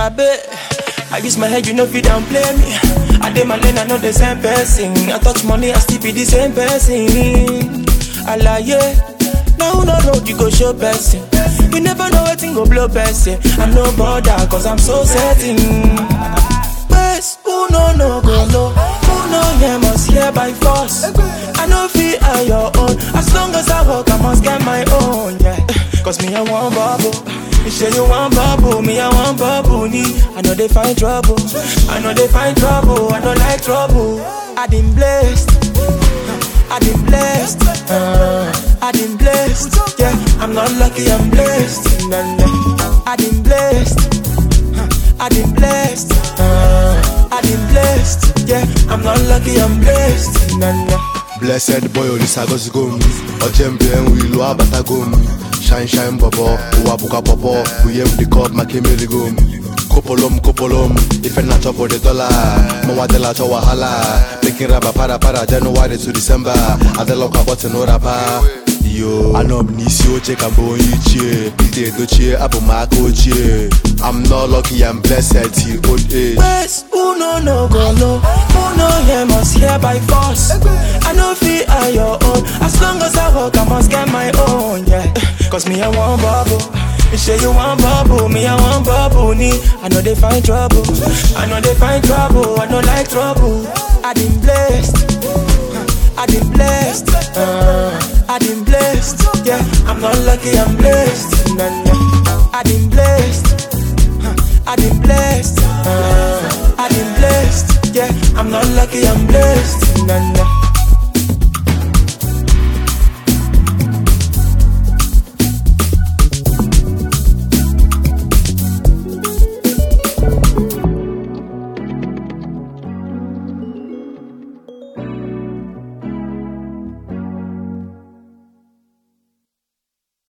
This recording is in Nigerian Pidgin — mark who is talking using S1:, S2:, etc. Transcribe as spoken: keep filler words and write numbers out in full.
S1: bet I use my head, you know, fit and play me. I did my lane, I know the same person. I touch money, I still be the same person. I lie, yeah. Now no road, you go show person. You never know what thing go blow person. I no bother, cause I'm so certain. Best, who no, no, go no. Who no, yeah, must hear by force. I know feel on your own. As long as I work, I must get my own, yeah. Cause me, I want bubble. You say you want bubble, me I want bubble. I know they find trouble, I know they find trouble, I don't like trouble. I been blessed, I been blessed, uh, I been blessed. Yeah, I'm not lucky, I'm blessed. Nah, nah. I been blessed, I been blessed, uh, I been blessed. Yeah, I'm not lucky, I'm blessed. Nah, nah.
S2: Blessed boy, Olisagos gum, Ojembe and we lo abatagum. Shine, shine, bobo, uwabuka popo, we have the cup, my kimmy gum. Kopolom, kopolom, if I not up for the dollar, Mawadela to Wahala, making rubber para para January to December, Adeloka button or rapa. Yo, I know Nisio check and boy, cheer, Pite Doche, Abu Marco cheer. I'm not lucky, I'm blessed till old age.
S1: West, who no, no, go no, who no, yeah, must hear by force. I know feel on your own, as long as I work, I must get my own, yeah. Cause me, I want bubble. You say you want bubble, me, I want bubble. I know they find trouble, I know they find trouble, I don't like trouble. I been blessed, I been blessed, uh, I been blessed. Yeah, I'm not lucky, I'm blessed. Nah, nah. I been blessed, I been blessed, uh, I been blessed. Yeah, I'm not lucky, I'm blessed. Nah, nah.